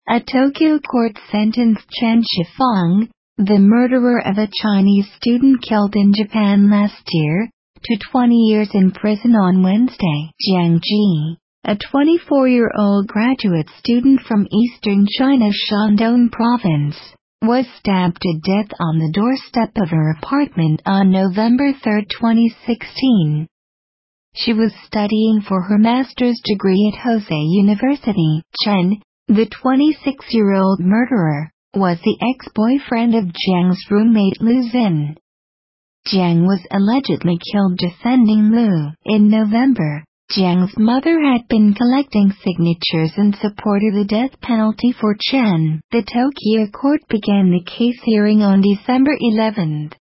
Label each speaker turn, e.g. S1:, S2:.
S1: A Tokyo court sentenced Chen Shifeng, the murderer of a Chinese student killed in Japan last year, to 20 years in prison on Wednesday. Jiang Ji, a 24-year-old graduate student from eastern China's Shandong province, was stabbed to death on the doorstep of her apartment on November 3, 2016. She was studying for her master's degree at Hosei University. Chen, the 26-year-old murderer, was the ex-boyfriend of Jiang's roommate Lu Xin. Jiang was allegedly killed defending Lu. In November, Jiang's mother had been collecting signatures in support of the death penalty for Chen. The Tokyo court began the case hearing on December 11.